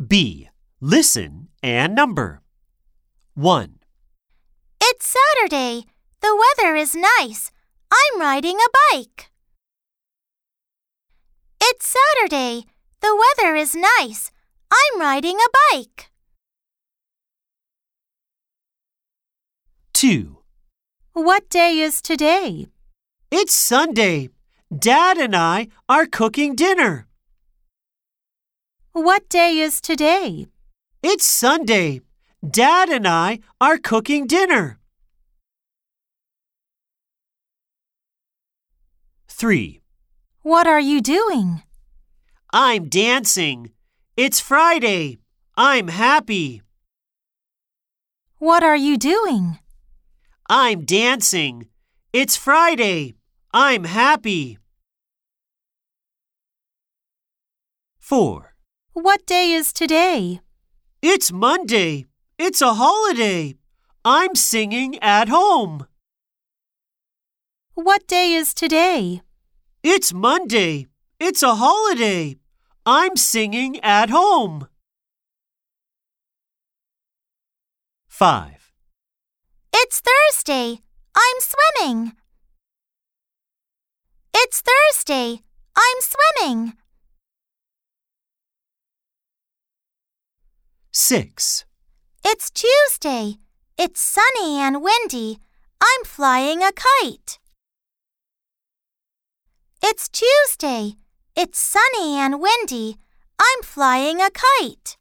B. Listen and number. 1, It's Saturday. The weather is nice. I'm riding a bike. It's Saturday. The weather is nice. I'm riding a bike. 2, What day is today? It's Sunday. Dad and I are cooking dinner. What day is today? It's Sunday. Dad and I are cooking dinner. 3, What are you doing? I'm dancing. It's Friday. I'm happy. What are you doing? I'm dancing. It's Friday. I'm happy. 4, What day is today? It's Monday. It's a holiday. I'm singing at home. What day is today? It's Monday. It's a holiday. I'm singing at home. 5, It's Thursday. I'm swimming. It's Thursday. I'm swimming. 6, It's Tuesday. It's sunny and windy. I'm flying a kite. It's Tuesday. It's sunny and windy. I'm flying a kite.